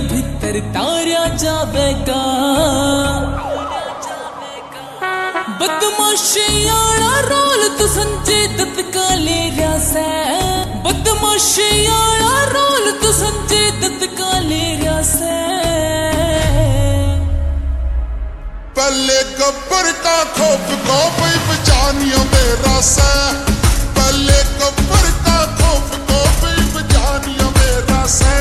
भीतर तारा जावेगा। बदमाशियाड़ा रोल तू संजय दत्त का ले रहा से, बदमाशियाड़ा रोल तू संजय दत्त का ले रहा से। पहले गब्बर का खौफ खौफ बचानियों मेरा से, पहले गब्बर का खौफ खौफ बचानियों मेरा से।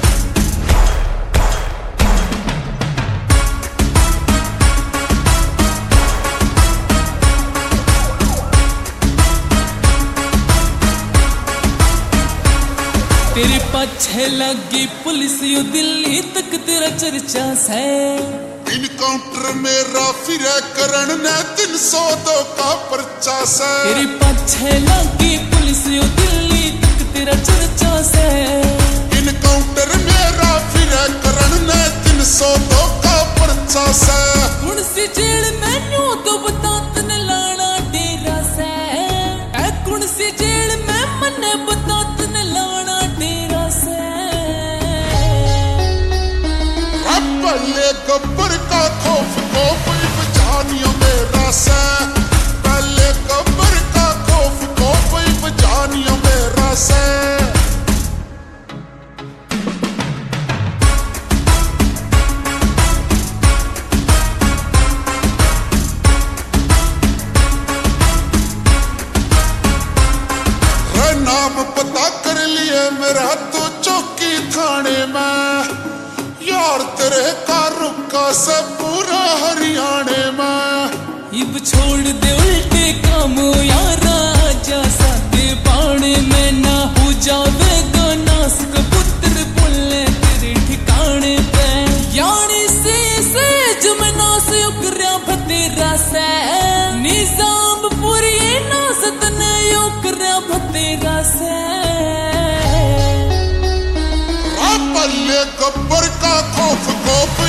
तेरे पाछे लगी पुलिस यू दिल्ली तक तेरा चर्चा से। इनकाउंटर मेरा फिर करण ने 302 का पर्चा से। तेरे पाछे लगी पुलिस यू दिल्ली तक तेरा चर्चा से। इनकाउंटर मेरा फिर करण ने 302 का पर्चा से। कौन सी जेल में न्यू तो बता तने लाना डेरा से, कौन सी जेल में मने बता तने लाना डेरा से। पहले गब्बर का खौफ खौफ बचानियों मेरा से, पहले गब्बर का खौफ खौफ बचानियों मेरा से। नाम पता कर लिए मेरा तो चौकी थाने में, यार तेरे का रुका से पूरा हरियाणे में। इब छोड़ दे उल्टे काम यारा, जा साथे पाने में ना हो जावेगा नास कबूतर बोले तेरे ठिकाने पे। यानी से जो मैं नास उकरिया भतेरा से, निजाम पूरी नास तने उकरिया भतेरा से। पहले गब्बर का खौफ खौफ